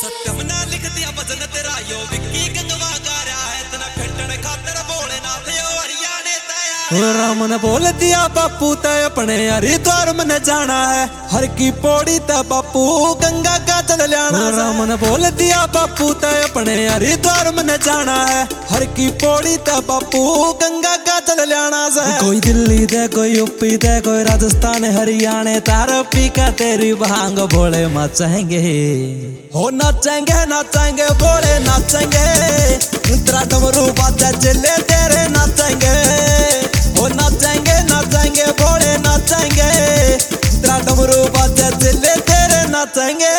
सत्यम ना लिख दिया भजन तेरा यो विक्की गंगवा गा रहा है तना फेटण खातर भोलेनाथ यो हरियाणे तैयार। राम ने बोल दिया बापू तय अपने हरिद्वार में जाना है, हर की पौड़ी तय बापू गंगा का जल लेना। राम ने बोल दिया बापू तय अपने हरिद्वार में जाना है, हर की पौड़ी तय बापू गंगा का जल लेना से। कोई दिल्ली दे, कोई यूपी दे, कोई राजस्थान हरियाणा, तार पी का तेरी भांग भोले मचाएंगे हो, नाचेंगे नाचेंगे भोले नाचेंगे, तेरा डमरू बाजा चले तेरे नाचेंगे हो, नाचेंगे नाचेंगे भोले नाचेंगे, तेरा डमरू बाजा चले तेरे नाचेंगे।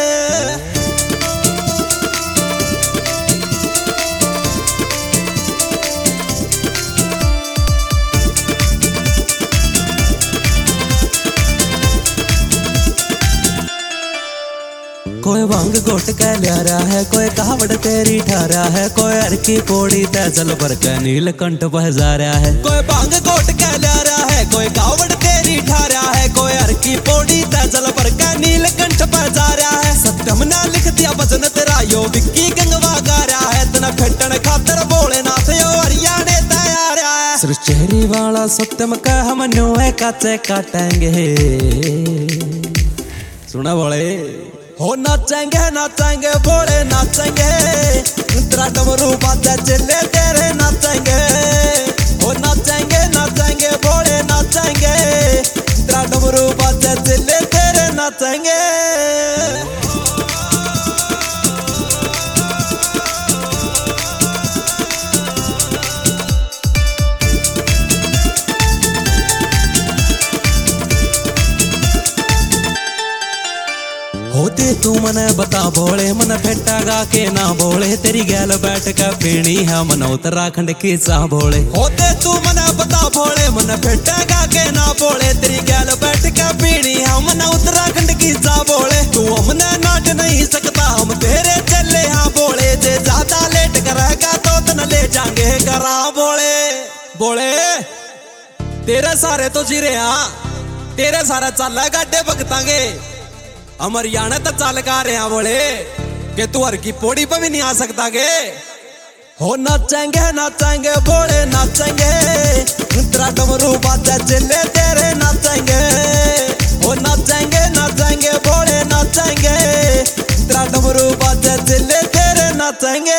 कोई भांग घोट के ले रहा है, कोई कावड़ तेरी ठहरा है, कोई हर की पौड़ी तैजल भर के नीलकंठ बह जा रहा है। कोई भांग घोट के ले रहा है, कोई कावड़ तेरी ठहरा है, कोई हर की पौड़ी तैजल भर के नीलकंठ बह जा रहा है। सत्यम ने लिख दिया भजन तेरा यो विक्की गंगवा गा रहा है, तना फेटण खातर भोलेनाथ यो हरियाणे तैयार है। सृष्टि वाला सत्यम का हम न्योए काचे काटेंगे, सुना बोले हो, नाचेंगे नाचेंगे भोले नाचेंगे, तेरा डमरू बाजा चले तेरे नाचेंगे हो, नाचेंगे नाचेंगे भोले नाचेंगे, तेरा डमरू बाजा चले तेरे नाचेंगे। होते तू मने बता भोले, मन फेटा गा के ना बोले, तेरी गैल बैठ के पीनी है मन उत्तराखंड की चाह भोले। होते तू मने बता भोले, मन फेटा गा के ना बोले, तेरी गैल बैठ के पीनी है मन उत्तराखंड की चाह भोले। तू हमने नाट नहीं सकता, हम तेरे चले हाँ बोले, जे ज्यादा लेट करेगा तो तन ले जाएंगे करा बोले। बोले तेरे सारे तो जीरे हाँ, तेरे सारा चल गाडे भगतांगे, अमर याने तो चाल का रहे हैं बोले कि तू हर की पौड़ी पे भी नहीं आ सकता गे हो, नाचेंगे नाचेंगे भोले नाचेंगे, तेरा डमरू बाजा चले तेरे नाचेंगे हो, नाचेंगे नाचेंगे भोले नाचेंगे, तेरा डमरू बाजा चले तेरे नाचेंगे।